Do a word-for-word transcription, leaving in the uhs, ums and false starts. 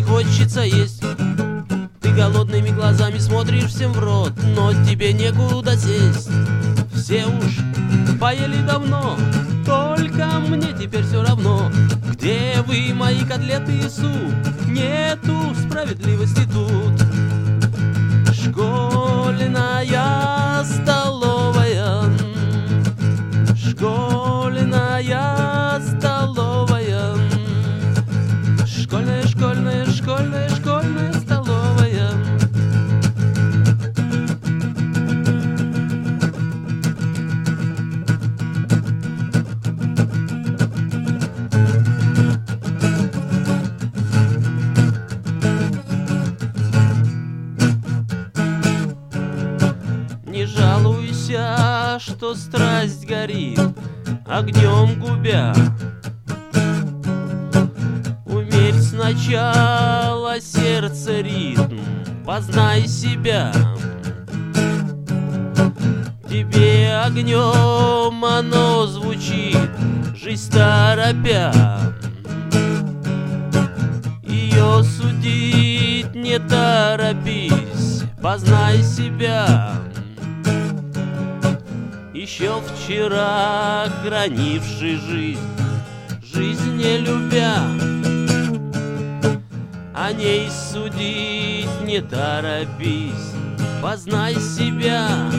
хочется есть. Ты голодными глазами смотришь всем в рот, но тебе некуда сесть. Все уж поели давно, только мне теперь все равно. Где вы, мои котлеты и суп? Нету справедливости тут. Школьная столовая, школьная столовая, школьная, школьная, школьная, школьная столовая. Не жалуйся, что страсть горит, огнем губя. Умерь сначала сердце ритм, познай себя. Тебе огнем оно звучит, жизнь торопя. Ее судить не торопись, познай себя. Еще вчера хранивший жизнь, жизнь не любя, о ней судить не торопись, познай себя.